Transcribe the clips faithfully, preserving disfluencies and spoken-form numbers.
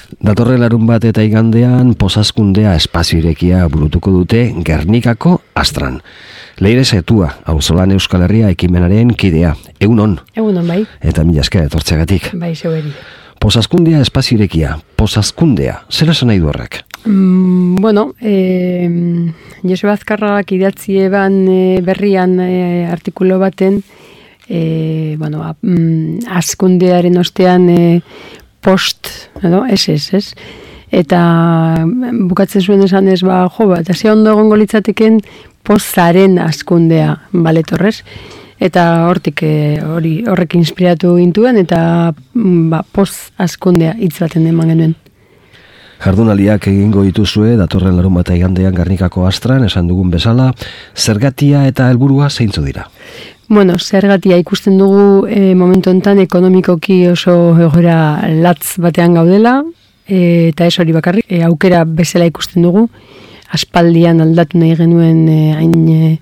Datorren larun bat eta igandean Pozazkundea espazio irekia burutuko dute Gernikako Astran. Leire Zetua, auzolan Euskal Herria ekimenaren kidea. Egunon. Egunon, bai. Eta mila esker etortzeagatik. Bai, zeueri. Pozazkundea espazio irekia. Pozazkundea, zer esan nahi du horrek? Mm, bueno, eh, Joseba Azkarragak idatzi eban eh, berrian eh, artikulo baten, eh, bueno, a, mm, azkundearen ostean eh, post, edo, ez ez, ez? Eta bukatzen zuen esan ez, ba, jo, ba, eta ze ondo egongo litzateken pozaren azkundea baletorrez. Eta hortik hori horrek inspiratu gintuen, eta ba, poz azkundea hitz baten eman genuen. Jardunaliak egingo dituzue, datorren larun bat igandean Gernikako Astran, esan dugun bezala, zergatia eta helburua zeintzu dira? Bueno, zergatia ikusten dugu e, momentu honetan ekonomikoki oso egoera latz batean gaudela, e, eta ez hori bakarrik, e, aukera bezala ikusten dugu, aspaldian aldatu nahi genuen e, hain e,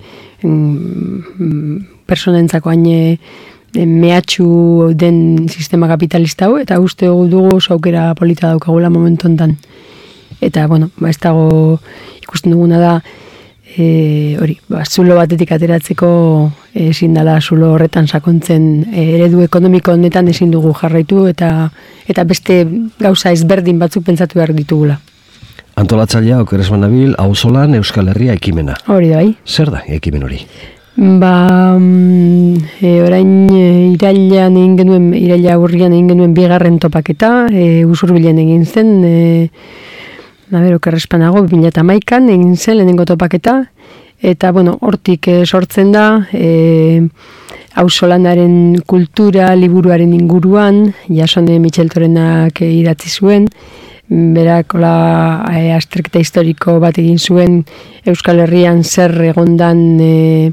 mm, personentzako hain e, mehatxu den sistema kapitalista hau, eta uste dugu oso aukera polita daukagula momentu honetan. Eta, bueno, ba, ez dago ikusten duguna da, e, hori, ba, zulo batetik ateratzeko ezin dela zulo horretan sakontzen e, eredu ekonomiko honetan ezin dugu jarraitu, eta eta beste gauza ezberdin batzuk pentsatu behar ditugula. Antolatzailea Okeres Manabil, auzolan Euskal Herria ekimena. Hori da, bai. Zer da ekimen hori? Ba, e, orain e, irailean egin genuen, iraila aurrian egin genuen bigarren topaketa, e, Usurbilen egin zen, e, nabero kerrespanago, bi mila hamaikan egin zen lehenengo topaketa, eta, bueno, hortik e, sortzen da, e, auzolanaren kultura liburuaren inguruan, Jasone Micheltorenak e, idatzi zuen, berak ola e, azterketa historiko bat egin zuen Euskal Herrian zer egondan e,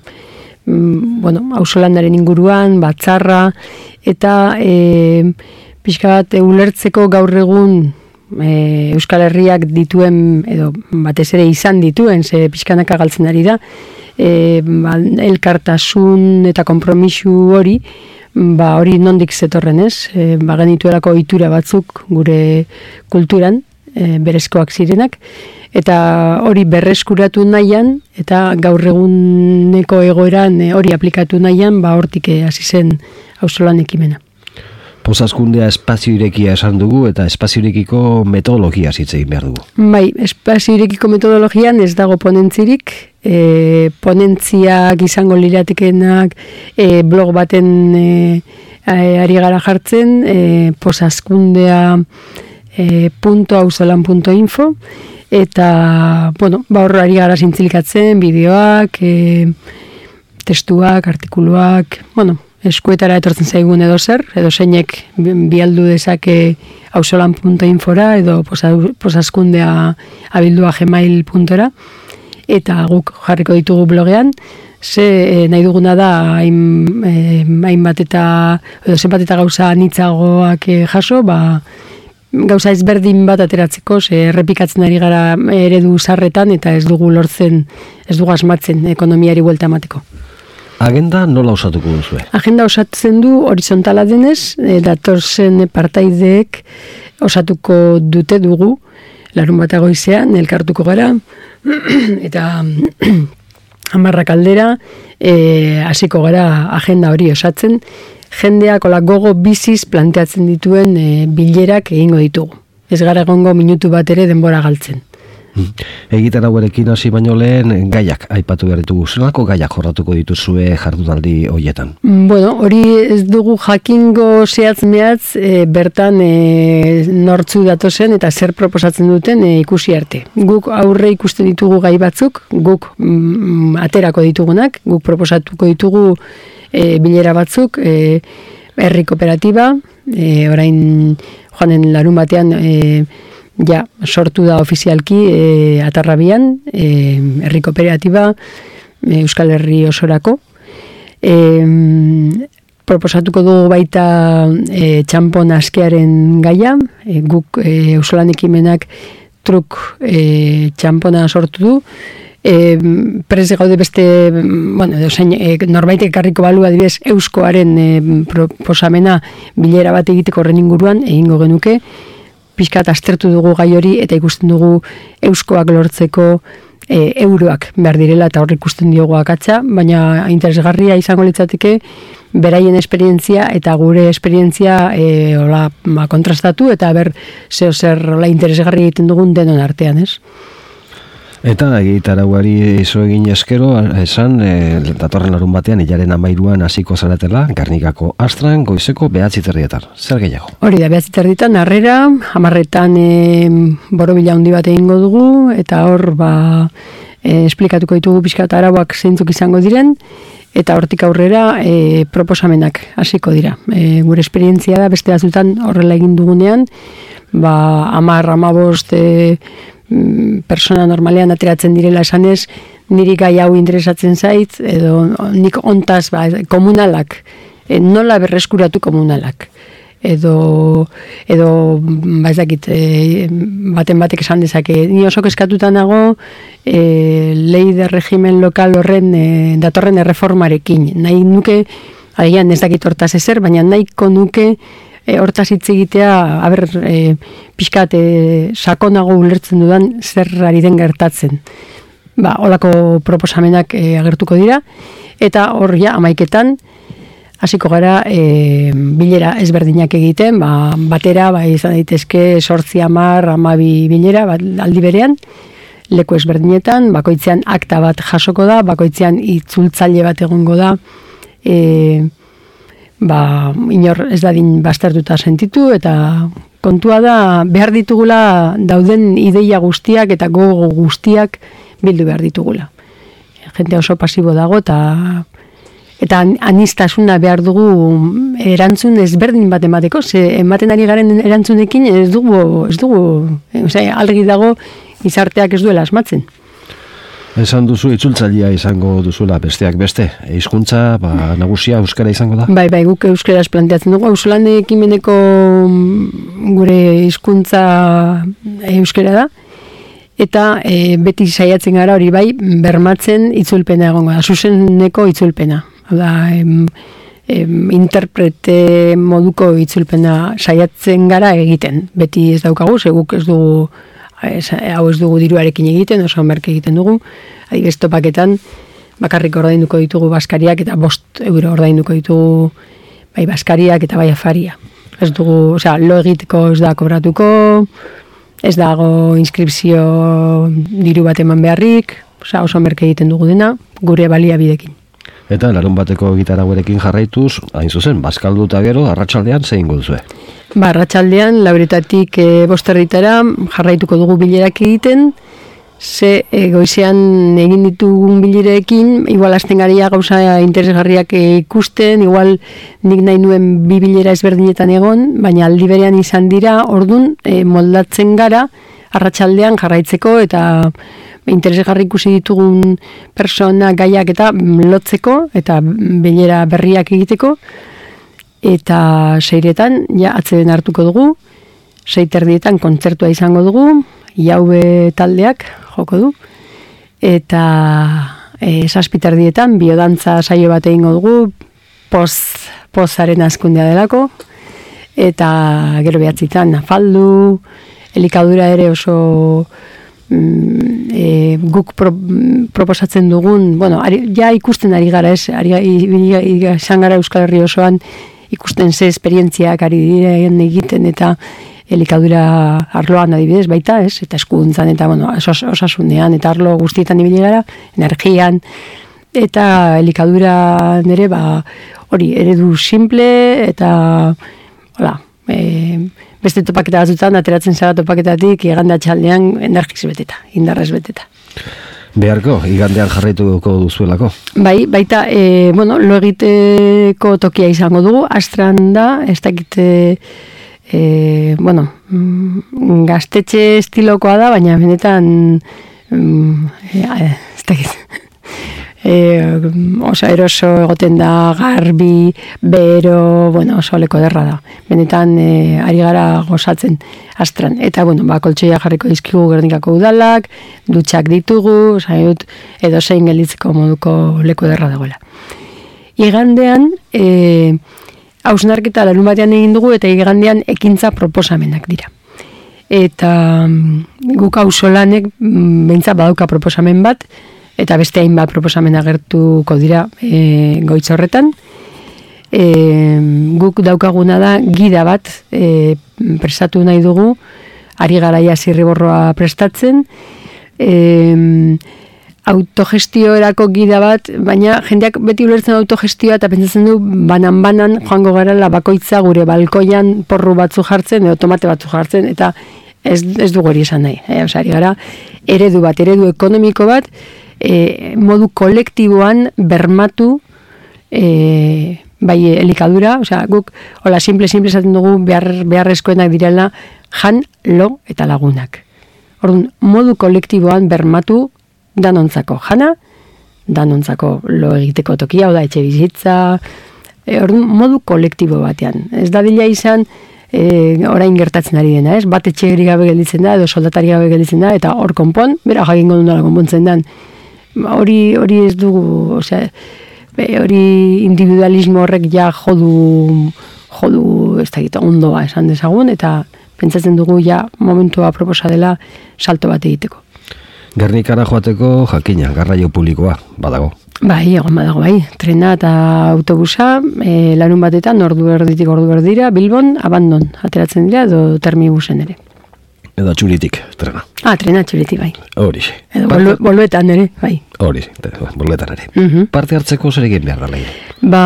bueno, auzolanaren inguruan, batzarra, eta e, pixka bat e, ulertzeko gaur egun e, Euskal Herriak dituen, edo batez ere izan dituen, ze pixkanaka galtzen ari da, e, ba, elkartasun eta konpromisu hori, ba hori nondik zetorren ez, e, ba genituelako ohitura batzuk gure kulturan, e, berezkoak zirenak, eta hori berreskuratu nahian, eta gaur eguneko egoeran e, hori aplikatu nahian, ba hortik hasi zen auzolan ekimena. Pozazkundea espazio irekia esan dugu, eta espazio irekiko metodologia hitz egin behar dugu. Bai, espazio irekiko metodologian ez dago ponentzirik, e, ponentziak izango liratekenak e, blog baten e, ari gara jartzen, e, pozazkundea e, punto auzolan punto info, eta, bueno, ba horro ari gara zintzilikatzen, bideoak, e, testuak, artikuluak, bueno, eskuetara etortzen zaigun edo zer, edo zeinek bialdu dezake auzolan punto infora edo pozazkundea abildua gmail punto era, eta guk jarriko ditugu blogean, ze e, nahi duguna da hain, e, hain bat eta edo zenbat eta gauza nitzagoak e, jaso, ba, gauza ezberdin bat ateratzeko, ze errepikatzen ari gara eredu zarretan eta ez dugu lortzen, ez dugu asmatzen ekonomiari buelta emateko. Agenda nola osatuko duzue? Agenda osatzen du horizontala denez, e, datorzen partaideek osatuko dute dugu, larun bat goizean elkartuko gara, eta hamarrak aldera e, hasiko gara agenda hori osatzen, jendeak ola gogo biziz planteatzen dituen e, bilerak egingo ditugu. Ez gara egongo minutu bat ere denbora galtzen. Egiten hauerekin hasi baino lehen gaiak aipatu behar ditugu. Zelako gaiak jorratuko dituzue jardunaldi horietan? Bueno, hori ez dugu jakingo zehatz mehatz e, bertan e, nortzu datozen eta zer proposatzen duten e, ikusi arte. Guk aurre ikusten ditugu gai batzuk, guk mm, aterako ditugunak, guk proposatuko ditugu e, bilera batzuk, e, herri kooperatiba, e, orain joanen larun batean e, ja, sortu da ofizialki e, Atarrabian, e, herri kooperatiba, e, Euskal Herri osorako. E, proposatuko dugu baita e, txampon askearen gaia, e, guk e, auzolan ekimenak truk e, txampona sortu du, e, prez gaude beste, bueno, dozain, e, norbaitek ekarriko balu adibidez euskoaren e, proposamena bilera bat egiteko horren inguruan egingo genuke, pixkat aztertu dugu gai hori, eta ikusten dugu euskoak lortzeko e, euroak behar direla, eta hor ikusten diogu akatsa, baina interesgarria izango litzateke beraien esperientzia eta gure esperientzia e, ola, ba, kontrastatu, eta ber zeo zer ola, interesgarri egiten dugun denon artean, ez? Eta egitarauari izo egin eskero, esan, e, datorren larun batean, hilaren amairuan hasiko zaretela, Gernikako Astran, goizeko behatzi terrietan. Zer gehiago? Hori da, behatzi terrietan, harrera, hamarretan e, borobila handi bat egingo dugu, eta hor, ba, e, esplikatuko ditugu pixka eta arauak zeintzuk izango diren, eta hortik aurrera e, proposamenak hasiko dira. E, gure esperientzia da, beste batzutan horrela egin dugunean, ba, amar, amabost, e, persona normalean ateratzen direla esanez, niri gai hau interesatzen zait, edo nik ontaz, ba, komunalak, e, nola berreskuratu komunalak. Edo, edo ba ez dakit, e, baten batek esan dezake, ni oso kezkatuta nago e, lei de regimen lokal horren e, datorren erreformarekin. Nahi nuke, agian ez dakit hortaz ezer, baina nahiko nuke E, hortaz hitz egitea, haber, e, pixkat e, sakonago ulertzen dudan zer ari den gertatzen. Ba, holako proposamenak e, agertuko dira, eta hor ja, amaiketan, hasiko gara e, bilera ezberdinak egiten, ba, batera, ba, izan daitezke sortzi amar, amabi bilera, ba, aldi berean, leku ezberdinetan, bakoitzean akta bat jasoko da, bakoitzean itzultzaile bat egongo da, e, ba, inor ez dadin baztertuta sentitu, eta kontua da behar ditugula dauden ideia guztiak eta gogo guztiak bildu behar ditugula. Jente oso pasibo dago, eta eta anistasuna behar dugu erantzun ezberdin bat emateko, ze ematen ari garen erantzunekin ez dugu, ez dugu, osea, algi dago gizarteak ez duela asmatzen. Esan duzu itzultzailea izango duzula besteak beste, hizkuntza ba, nagusia euskara izango da? Bai, bai, guk euskaraz planteatzen dugu, auzolane ekimeneko gure hizkuntza euskara da, eta e, beti saiatzen gara hori bai, bermatzen itzulpena egongo da, zuzeneko itzulpena. Da, em, em, interprete moduko itzulpena saiatzen gara egiten, beti ez daukagu, seguk ez dugu, Ez, hau ez dugu diruarekin egiten, oso merke egiten dugu, adibidez topaketan bakarrik ordainduko ditugu baskariak eta bost euro ordainduko ditugu bai baskariak eta bai afaria. Ez dugu, osea, lo egiteko ez da kobratuko, ez dago inskripzio diru bat eman beharrik, osea, oso merke egiten dugu dena, gure baliabidekin. Eta larun bateko gitarauerekin jarraituz, hain zuzen, bazkaldu eta gero, arratsaldean zein duzue? Ba, arratsaldean, lauretatik e, bosterritara jarraituko dugu bilerak egiten, ze e, goizean egin ditugun bilerekin, igual hasten garia gauza interesgarriak e, ikusten, igual nik nahi nuen bi bilera ezberdinetan egon, baina aldi berean izan dira, ordun e, moldatzen gara, arratsaldean jarraitzeko eta interesgarri ikusi ditugun persona gaiak eta lotzeko eta bilera berriak egiteko, eta seiretan ja atzeden hartuko dugu, seiterdietan kontzertua izango dugu, jaube taldeak joko du, eta e, saspiterdietan biodantza saio bat egingo dugu, poz, pozaren azkundea delako, eta gero behatzitan afaldu, elikadura ere oso mm, e, guk pro, proposatzen dugun, bueno, ari, ja ikusten ari gara ez, ari, izan gara Euskal Herri osoan, ikusten ze esperientziak ari diren egiten eta elikadura arloan adibidez baita, ez? Eta eskuntzan eta bueno, os, osasunean eta arlo guztietan ibili gara, energian eta elikadura nere ba hori eredu simple eta hola, e, beste topaketa batzutan ateratzen zara topaketatik igande atxaldean energiz beteta, indarrez beteta. Beharko, igandean jarraituko duzuelako. Bai, baita, e, bueno, lo egiteko tokia izango dugu, Astran da, ez dakite, e, bueno, gaztetxe estilokoa da, baina benetan, e, ez dakit, e, oso eroso egoten da, garbi, bero, bueno, oso leko derra da. Benetan, e, ari gara gozatzen Astran. Eta, bueno, ba, koltsoia jarriko dizkigu Gernikako udalak, dutxak ditugu, zaiut, edo zein gelditzeko moduko leku derra dagoela. Igandean, e, hausnarketa larun batean egin dugu, eta igandean ekintza proposamenak dira. eta guk auzolanek behintzat badauka proposamen bat, eta beste hainbat proposamen agertuko dira e, goitz horretan. E, guk daukaguna da gida bat e, prestatu nahi dugu, ari garaia zirriborroa prestatzen, e, autogestioerako gida bat, baina jendeak beti ulertzen autogestioa eta pentsatzen du banan-banan joango garela bakoitza gure balkoian porru batzu jartzen edo tomate batzu jartzen, eta ez, ez dugu hori esan nahi. E, Osari gara, eredu bat, eredu ekonomiko bat, e, modu kolektiboan bermatu e, bai elikadura, osea, guk hola simple-simple esaten dugu behar, beharrezkoenak direla jan, lo eta lagunak. Orduan, modu kolektiboan bermatu danontzako jana, danontzako lo egiteko tokia, oda etxe bizitza, e, orduan, modu kolektibo batean. Ez da dila izan, e, orain gertatzen ari dena, ez? Bat etxe gabe gelditzen da, edo soldatari gabe gelditzen da, eta hor konpon, bera jakingo dut nola konpontzen den. Hori, hori ez dugu, osea, hori individualismo horrek ja jodu, jodu, ez da gita, ondoa esan dezagun, eta pentsatzen dugu ja momentua proposa dela salto bat egiteko. Gernikara joateko jakina, garraio publikoa, badago. Bai, egon badago, bai. Trena eta autobusa, e, larun batetan, ordu erditik ordu erdira, Bilbon, abandon, ateratzen dira, edo termibusen ere. Edo atxuritik, trena. Ah, trena atxuritik, bai. Hori. Edo Parte... boluetan ere, bai. Hori, boluetan ere. Uh-huh. Parte hartzeko zer egin behar da lehi? Ba,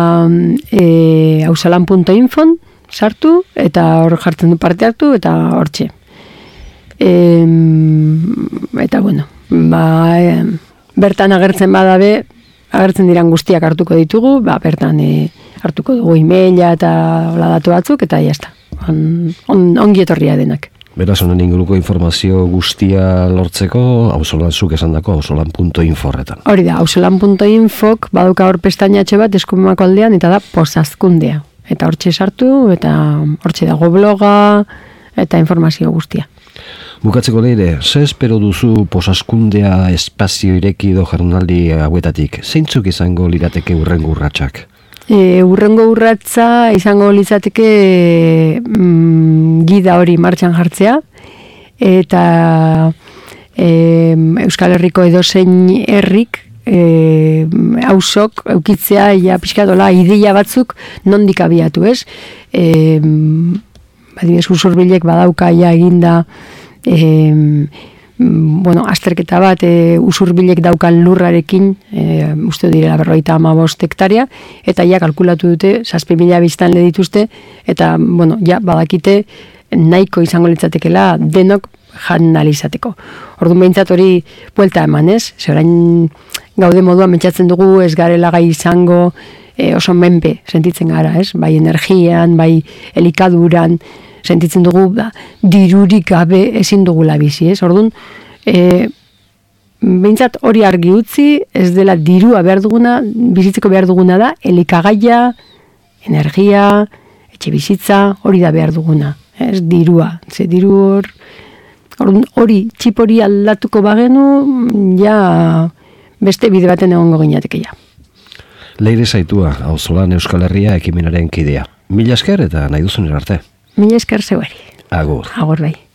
e, ausalan punto infon sartu, eta hor jartzen du parte hartu, eta hortxe. E, eta bueno, ba, e, bertan agertzen badabe, agertzen diran guztiak hartuko ditugu, ba, bertan e, hartuko dugu e-maila eta hola datu batzuk, eta jazta, on, on, ongi etorria denak. Beraz, honen inguruko informazio guztia lortzeko, auzolan zuk esan dako, auzolan punto info horretan. Hori da, auzolan punto infok baduka hor pestainatxe bat eskumako aldean, eta da posazkundea. Eta hortxe sartu, eta hortxe dago bloga, eta informazio guztia. Bukatzeko leire, ze espero duzu posazkundea espazio ireki do jardunaldi hauetatik? Zeintzuk izango lirateke urrengo urratsak? E, urrengo urratsa izango litzateke mm, gida hori martxan jartzea, eta e, Euskal Herriko edozein herrik e, hausok eukitzea ja pixkatola ideia batzuk nondik abiatu, ez? E, badibes usurbilek badauka ja eginda e, bueno, azterketa bat e, usurbilek daukan lurrarekin, e, uste direla berroita hamabost hektaria, eta ja kalkulatu dute, zazpi mila biztanle dituzte, eta, bueno, ja badakite nahiko izango litzatekela denok jan alizateko. Orduan behintzat hori buelta eman, ez? Ze orain gaude moduan mentxatzen dugu ez garela gai izango e, oso menpe sentitzen gara, ez? Bai energian, bai elikaduran, sentitzen dugu da, dirurik gabe ezin dugula bizi, ez? Orduan, e, behintzat hori argi utzi, ez dela dirua behar duguna, bizitzeko behar duguna da, elikagaia, energia, etxe bizitza, hori da behar duguna, ez? Dirua, ze diru hor, orduan, hori, txip hori aldatuko bagenu, ja beste bide baten egongo gineateke ja. Leire Zaitua, auzolan Euskal Herria ekimenaren kidea. Mila esker eta nahi duzun arte. Mila esker zeuari. Agur. Agur bai.